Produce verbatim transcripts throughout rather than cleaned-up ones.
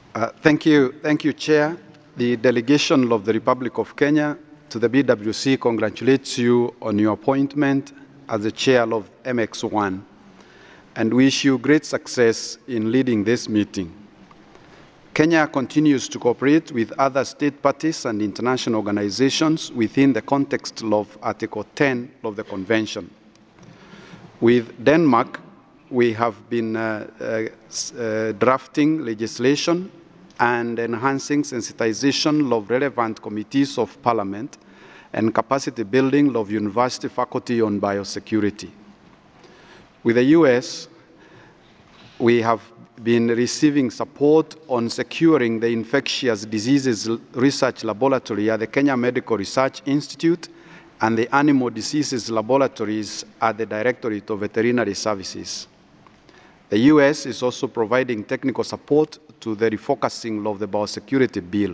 Uh, thank you, thank you, Chair. The delegation of the Republic of Kenya to the B W C congratulates you on your appointment as the Chair of M X one and wish you great success in leading this meeting. Kenya continues to cooperate with other state parties and international organizations within the context of Article ten of the Convention. With Denmark, we have been uh, uh, uh, drafting legislation and enhancing sensitization of relevant committees of parliament and capacity building of university faculty on biosecurity. With the U S, we have been receiving support on securing the infectious diseases research laboratory at the Kenya Medical Research Institute and the animal diseases laboratories at the Directorate of Veterinary Services. The U S is also providing technical support to the refocusing of the biosecurity bill.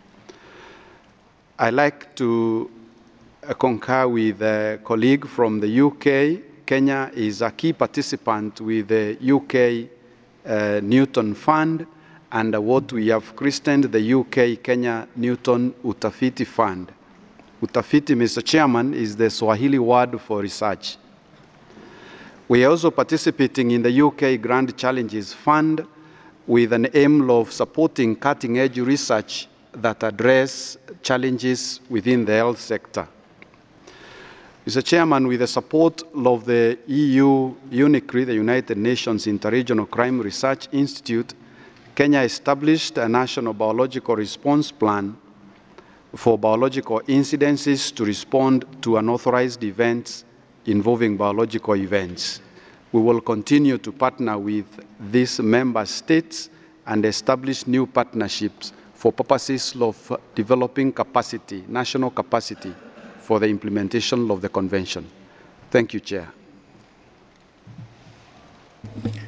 I'd like to concur with a colleague from the U K. Kenya is a key participant with the U K uh, Newton Fund and what we have christened the U K Kenya Newton Utafiti Fund. Utafiti, Mister Chairman, is the Swahili word for research. We are also participating in the U K Grand Challenges Fund with an aim of supporting cutting-edge research that address challenges within the health sector. Mister Chairman, with the support of the E U UNICRI, the United Nations Interregional Crime Research Institute, Kenya established a national biological response plan for biological incidences to respond to unauthorized events involving biological events. We will continue to partner with these member states and establish new partnerships for purposes of developing capacity, national capacity, for the implementation of the Convention. Thank you, Chair.